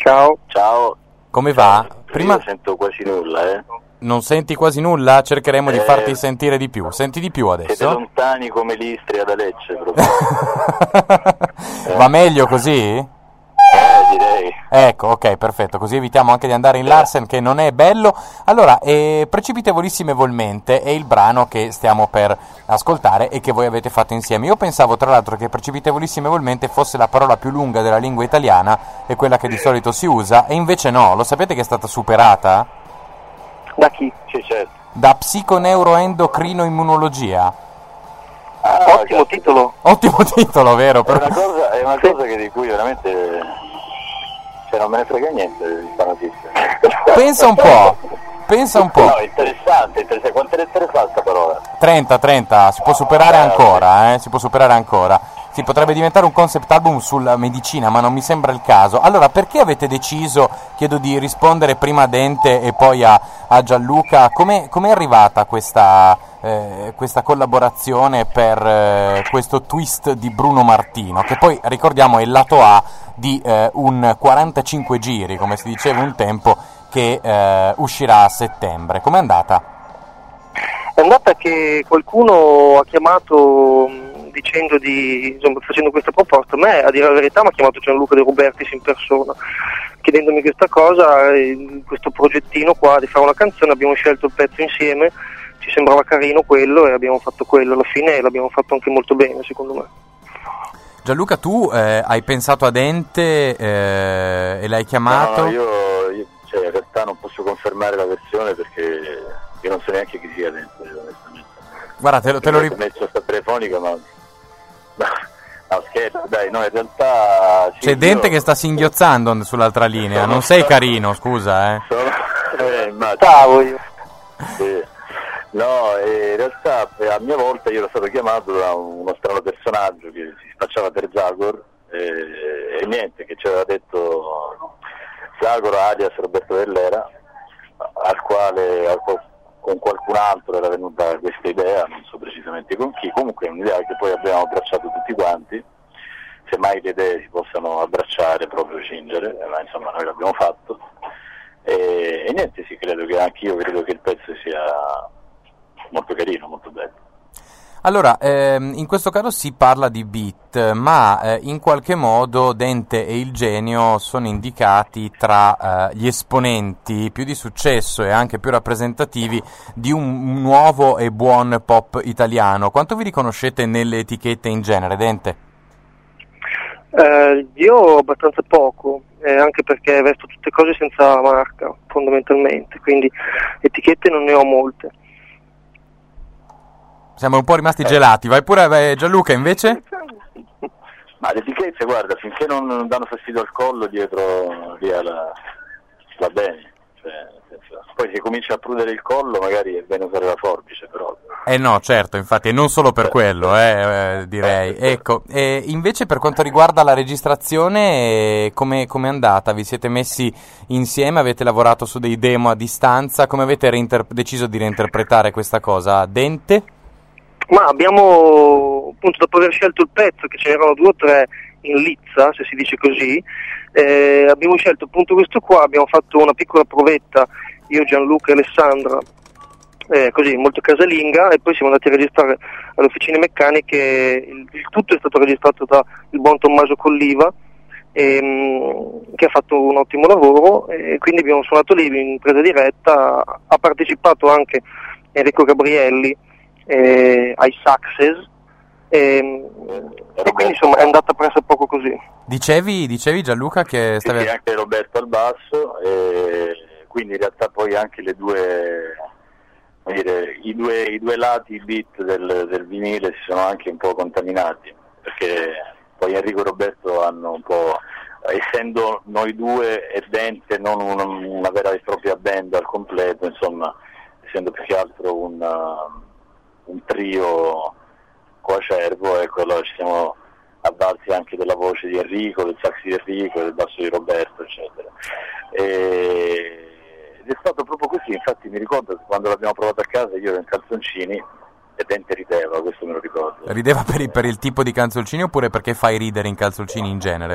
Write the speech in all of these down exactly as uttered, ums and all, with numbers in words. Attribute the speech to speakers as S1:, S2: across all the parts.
S1: Ciao.
S2: Ciao.
S3: Come va?
S2: Prima... Io sento quasi nulla, eh.
S3: Non senti quasi nulla? Cercheremo
S2: eh,
S3: di farti sentire di più. Senti di più adesso?
S2: Siete lontani come l'Istria da Lecce, proprio.
S3: eh. Va meglio così?
S2: Eh, direi.
S3: Ecco, ok, perfetto, così evitiamo anche di andare in Larsen, che non è bello. Allora, eh, Precipitevolissimamente è il brano che stiamo per ascoltare e che voi avete fatto insieme. Io pensavo tra l'altro che Precipitevolissimamente fosse la parola più lunga della lingua italiana e quella che di solito si usa, e invece no. Lo sapete che è stata superata?
S1: Da chi?
S2: Sì, certo.
S3: Da Psiconeuroendocrinoimmunologia.
S1: Ah, ottimo cazzo. Titolo.
S3: Ottimo titolo, vero?
S2: È una cosa, è una cosa che di cui veramente... Cioè, non me ne frega niente di questa notizia.
S3: Pensa un po', pensa un po'.
S2: No, interessante, interessante. Quante lettere fa sta parola?
S3: trenta, trenta, si può superare ancora, eh? Si può superare ancora. Si potrebbe diventare un concept album sulla medicina, ma non mi sembra il caso. Allora, perché avete deciso, chiedo di rispondere prima a Dente e poi a, a Gianluca, come è arrivata questa, eh, questa collaborazione per eh, questo twist di Bruno Martino, che poi, ricordiamo, è il lato A di eh, un quarantacinque giri, come si diceva un tempo, che eh, uscirà a settembre. Com'è andata?
S1: È andata che qualcuno ha chiamato dicendo di, insomma, facendo questa proposta. A me, a dire la verità, mi ha chiamato Gianluca De Robertis in persona, chiedendomi questa cosa, questo progettino qua di fare una canzone. Abbiamo scelto il pezzo insieme, ci sembrava carino quello e abbiamo fatto quello. Alla fine l'abbiamo fatto anche molto bene, secondo me.
S3: Gianluca, tu eh, hai pensato a Dente eh, e l'hai chiamato?
S2: No, no, io, io cioè, in realtà non posso confermare la versione perché io non so neanche chi sia Dente, onestamente.
S3: Guarda, te lo, te lo
S2: rip- ho messo sta telefonica, ma no, scherzo, dai, no, in realtà sì,
S3: c'è Dente
S2: io...
S3: che sta singhiozzando sull'altra linea.
S2: Sono...
S3: Non sei carino, scusa, eh.
S2: Sono... eh immagino.
S1: Stavo io.
S2: Sì. No, eh, in realtà eh, a mia volta io ero stato chiamato da uno strano personaggio che si spacciava per Zagor eh, e niente, che ci aveva detto Zagor alias Roberto Dell'Era, al quale al, con qualcun altro era venuta questa idea, non so precisamente con chi. Comunque è un'idea che poi abbiamo abbracciato tutti quanti, semmai le idee si possano abbracciare, proprio cingere, ma insomma noi l'abbiamo fatto e, e niente, sì, credo che anche io credo che il pezzo sia molto carino, molto bello.
S3: Allora, ehm, in questo caso si parla di beat, ma eh, in qualche modo Dente e il Genio sono indicati tra eh, gli esponenti più di successo e anche più rappresentativi di un nuovo e buon pop italiano. Quanto vi riconoscete nelle etichette in genere, Dente?
S1: Eh, io abbastanza poco, eh, anche perché vesto tutte cose senza marca, fondamentalmente, quindi etichette non ne ho molte.
S3: Siamo un po' rimasti eh. gelati. Vai pure, vai, Gianluca, invece?
S2: Ma le etichette, guarda, finché non danno fastidio al collo dietro via la... va bene. Cioè, poi se comincia a prudere il collo magari è bene usare la forbice, però...
S3: Eh no, certo, infatti, e non solo per quello, eh, eh, direi. Ecco, e invece per quanto riguarda la registrazione, come è andata? Vi siete messi insieme, avete lavorato su dei demo a distanza, come avete reinter- deciso di reinterpretare questa cosa? Dente?
S1: Ma abbiamo, appunto, dopo aver scelto il pezzo, che ce n'erano due o tre in lizza, se si dice così, eh, abbiamo scelto appunto questo qua, abbiamo fatto una piccola provetta, io, Gianluca e Alessandra, eh, così, molto casalinga, e poi siamo andati a registrare alle officine meccaniche. Il, il tutto è stato registrato da il buon Tommaso Colliva, ehm, che ha fatto un ottimo lavoro, e quindi abbiamo suonato lì in presa diretta. Ha partecipato anche Enrico Gabrielli eh, ai Success, e, e quindi insomma è andata presso poco così.
S3: Dicevi, dicevi Gianluca che stavi...
S2: Sì, sì, anche Roberto al basso, e quindi in realtà poi anche le due, come dire, i due, i due lati beat del, del vinile si sono anche un po' contaminati, perché poi Enrico e Roberto hanno un po', essendo noi due e Dente non una, una vera e propria band al completo, insomma, essendo più che altro un, un trio coacervo, ecco, allora ci siamo avvalsi anche della voce di Enrico, del sax di Enrico, del basso di Roberto, eccetera. E... ed è stato proprio così, infatti mi ricordo che quando l'abbiamo provato a casa io ero in calzoncini e Dente rideva, questo me lo ricordo.
S3: Rideva per il, per il tipo di canzoncini oppure perché fai ridere in calzoncini in genere?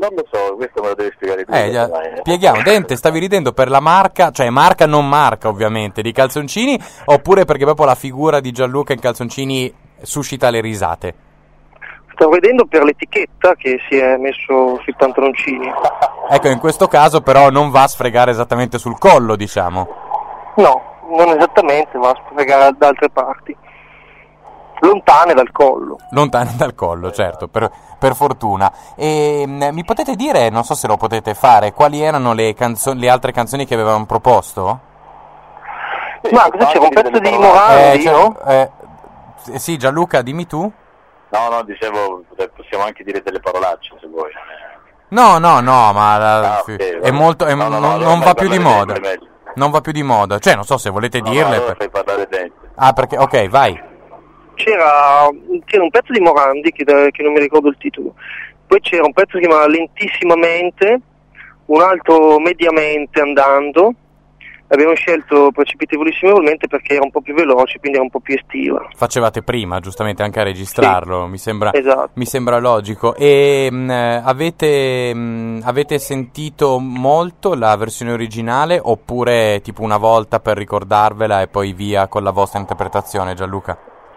S2: non lo so, questo me lo devi spiegare tu.
S3: Eh, già, spieghiamo, Dente, stavi ridendo per la marca, cioè marca non marca ovviamente, di calzoncini, oppure perché proprio la figura di Gianluca in calzoncini suscita le risate?
S1: Stavo vedendo per l'etichetta che si è messo sui pantaloncini.
S3: Ecco, in questo caso però non va a sfregare esattamente sul collo, diciamo.
S1: No, non esattamente, va a sfregare da altre parti. Lontane dal collo.
S3: Lontane dal collo, certo, per, per fortuna. E mh, mi potete dire, non so se lo potete fare, quali erano le, canzo- le altre canzoni che avevamo proposto?
S1: Ma cosa c'era, un pezzo di Morandi,
S3: eh, cioè,
S1: no?
S3: Eh, sì, Gianluca, dimmi tu.
S2: No, no, dicevo, possiamo anche dire delle parolacce se vuoi.
S3: No, no, no, ma la,
S2: Ah, okay,
S3: è
S2: vabbè.
S3: molto, è,
S2: No, no, no,
S3: non,
S2: allora
S3: non va
S2: fai
S3: più di
S2: parlare
S3: moda.
S2: Dente, meglio.
S3: Non va più di moda, cioè non so se volete
S2: No,
S3: dirle.
S2: no, allora
S3: per-
S2: fai parlare Dente.
S3: Ah, perché, ok, vai.
S1: C'era, c'era un pezzo di Morandi che, da- che non mi ricordo il titolo, poi c'era un pezzo che si chiamava Lentissimamente, un altro Mediamente andando. Abbiamo scelto Precipitevolissimevolmente perché era un po' più veloce, quindi era un po' più estiva.
S3: Facevate prima, giustamente, anche a registrarlo, mi sembra,
S1: Esatto.
S3: mi sembra logico. E mh, avete, mh, avete sentito molto la versione originale oppure tipo una volta per ricordarvela e poi via con la vostra interpretazione, Gianluca?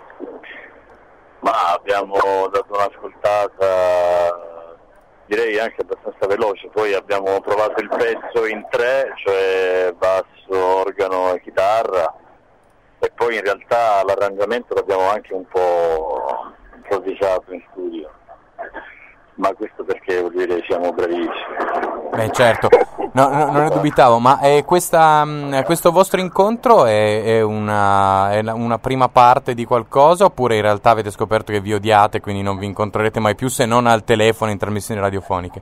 S2: Ma abbiamo dato un'ascoltata, direi anche abbastanza veloce, poi abbiamo provato il pezzo in tre, cioè basso, organo e chitarra, e poi in realtà l'arrangiamento l'abbiamo anche un po' improvvisato in studio, ma questo perché vuol dire siamo bravissimi.
S3: Beh, certo, no, no, non ne dubitavo, ma è questa, mh, questo vostro incontro è, è, una, è la- una prima parte di qualcosa oppure in realtà avete scoperto che vi odiate quindi non vi incontrerete mai più se non al telefono in trasmissioni radiofoniche?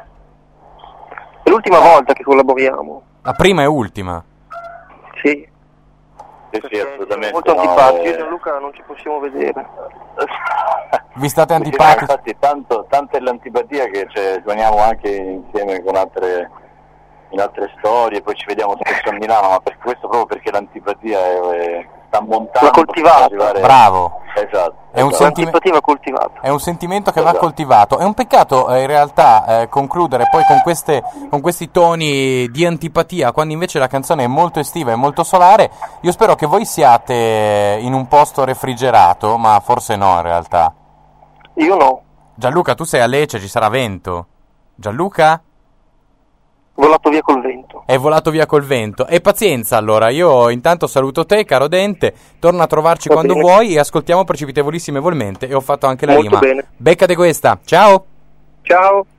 S1: È l'ultima volta che collaboriamo.
S3: La prima e ultima.
S1: Sì.
S2: Sì, sì, assolutamente.
S1: Molto
S2: no,
S1: antipatici, io
S2: eh.
S1: e Gianluca non ci possiamo vedere.
S3: Vi state
S2: Sì, sì,
S3: antipatici?
S2: no, infatti tanto, tanta è l'antipatia che cioè, suoniamo anche insieme con altre, in altre storie, poi ci vediamo spesso a Milano, ma per questo proprio perché l'antipatia è, è, sta montando.
S1: Va coltivata.
S2: per arrivare-
S3: Bravo.
S2: Esatto.
S3: È un
S2: esatto.
S3: sentime-
S1: L'antipatia va coltivata.
S3: È un sentimento che va
S2: Esatto.
S3: coltivato. È un peccato eh, in realtà eh, concludere poi con, queste, con questi toni di antipatia quando invece la canzone è molto estiva e molto solare. Io spero che voi siate in un posto refrigerato, ma forse no in realtà.
S1: Io no.
S3: Gianluca, tu sei a Lecce, ci sarà vento. Gianluca?
S1: Volato via col vento.
S3: È volato via col vento. E pazienza allora, io intanto saluto te, caro Dente, torna a trovarci
S1: Va
S3: quando
S1: bene.
S3: vuoi e ascoltiamo Precipitevolissimevolmente. E ho fatto anche la
S1: Molto
S3: rima.
S1: bene.
S3: Beccate questa, ciao!
S1: Ciao.